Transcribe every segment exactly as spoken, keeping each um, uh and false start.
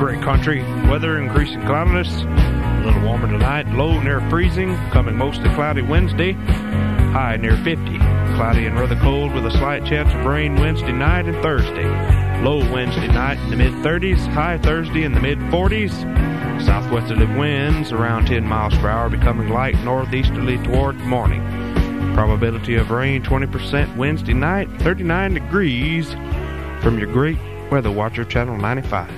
great country. Weather increasing cloudiness. A little warmer tonight. Low near freezing. Coming mostly cloudy Wednesday. High near fifty. Cloudy and rather cold with a slight chance of rain Wednesday night and Thursday. Low Wednesday night in the mid thirties. High Thursday in the mid forties. Southwesterly winds around ten miles per hour, becoming light northeasterly toward morning. Probability of rain twenty percent Wednesday night. thirty-nine degrees from your Great Weather Watcher, Channel ninety-five.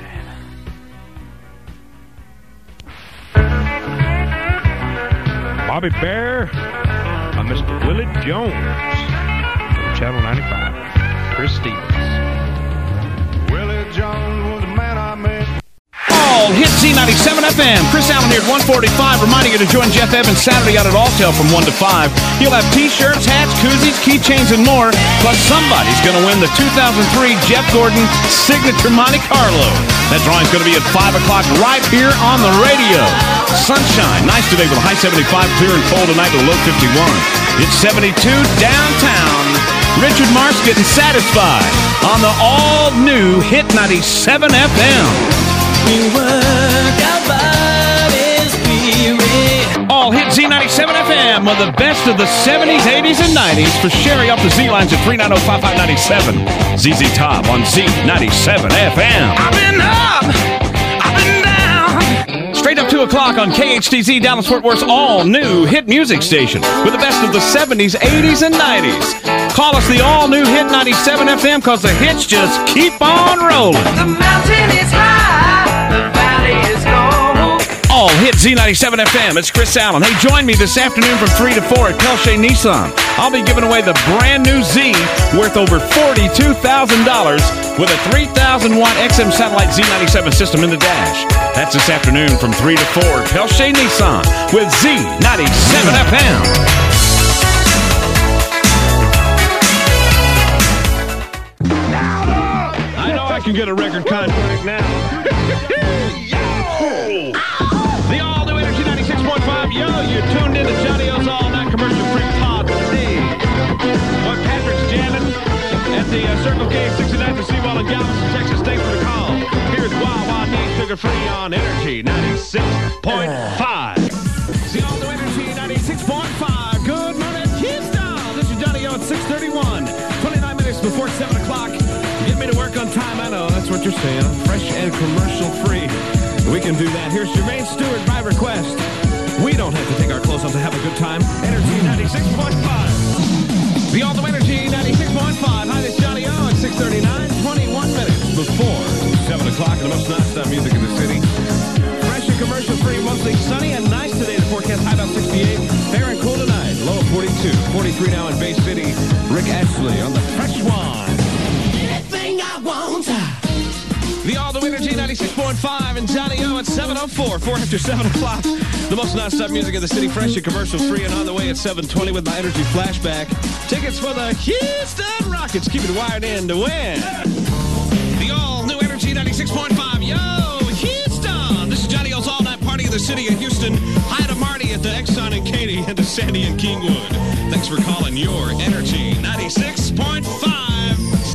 Bobby Bear by Mister Willie Jones from Channel ninety-five. Chris Stevens. Willie Jones was the man I met. All hit Z ninety-seven F M. Chris Allen here at one forty-five, reminding you to join Jeff Evans Saturday out at Alltel from one to five. He'll have t-shirts, hats, koozies, keychains, and more. Plus, somebody's going to win the two thousand three Jeff Gordon Signature Monte Carlo. That drawing's going to be at five o'clock right here on the radio. Sunshine. Nice today with a high seventy-five, clear and cold tonight with a low fifty-one. It's seventy-two downtown. Richard Marsh getting satisfied on the all-new Hit ninety-seven F M. We work our bodies weary. All hit Z ninety-seven F M with the best of the seventies, eighties, and nineties for Sherry off the Z lines at three nine zero, five five nine seven. Z Z Top on Z ninety-seven F M. I've been up, I've been down. Straight up two o'clock on K H T Z, Dallas Fort Worth's all-new hit music station with the best of the seventies, eighties, and nineties. Call us the all-new Hit ninety-seven F M because the hits just keep on rolling. The mountain is high, the valley is low. All hit Z ninety-seven F M. It's Chris Allen. Hey, join me this afternoon from three to four at Pelche Nissan. I'll be giving away the brand new Z worth over forty-two thousand dollars with a three thousand watt X M satellite Z ninety-seven system in the dash. That's this afternoon from three to four. Pelche Nissan with Z ninety-seven F M. I can get a record contract now. Yo! The all-new Energy ninety-six point five. Yo, you're tuned in to Johnny O's all-night commercial-free pod today. What Patrick's jamming at the uh, Circle K sixty-ninth and Seawall in Galveston, Texas. Thanks for the call. Here's Wawa Neat Sugar-Free on Energy ninety-six point five. The all-new Energy ninety-six point five. Good morning, Houston. This is Johnny O at six thirty-one. twenty-nine minutes before seven o'clock. Get me to work on time, I know, that's what you're saying. Fresh and commercial-free. We can do that. Here's Jermaine Stewart by request. We don't have to take our clothes off to have a good time. Energy ninety-six point five. The All-New Energy ninety-six point five. Hi, this is Johnny O at six thirty-nine, twenty-one minutes before seven o'clock. The most non-stop music in the city. Fresh and commercial-free, mostly sunny and nice today. The forecast high about sixty-eight. Fair and cool tonight. Low forty-two. forty-three now in Bay City. Rick Ashley on the Fresh One. The All-New Energy ninety-six point five and Johnny O at seven oh four, four after seven o'clock. The most non-stop music in the city, fresh and commercial-free, and on the way at seven twenty with my Energy Flashback. Tickets for the Houston Rockets. Keep it wired in to win. The All-New Energy ninety-six point five. Yo, Houston! This is Johnny O's all-night party in the city of Houston. Hi to Marty at the Exxon and Katy and to Sandy and Kingwood. Thanks for calling your Energy ninety-six point five.